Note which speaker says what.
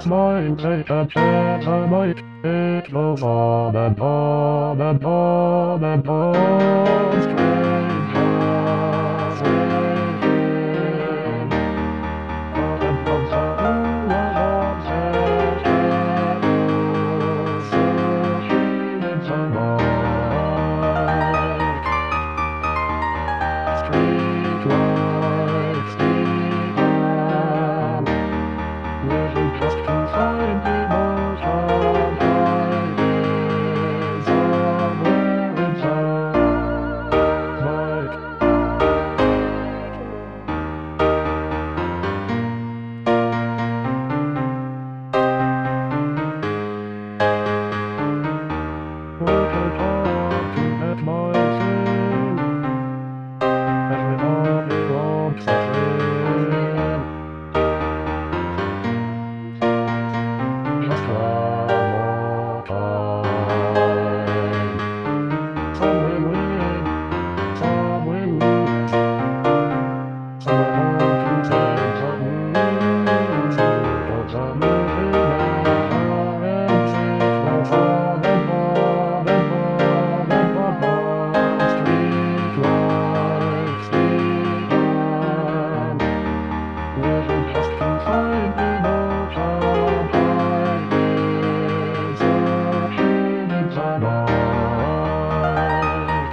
Speaker 1: mind take a chance, I might. It goes on and on and on and on. Strange sensation. And once I was obsessed, searching into light. Street lights, street lights. Where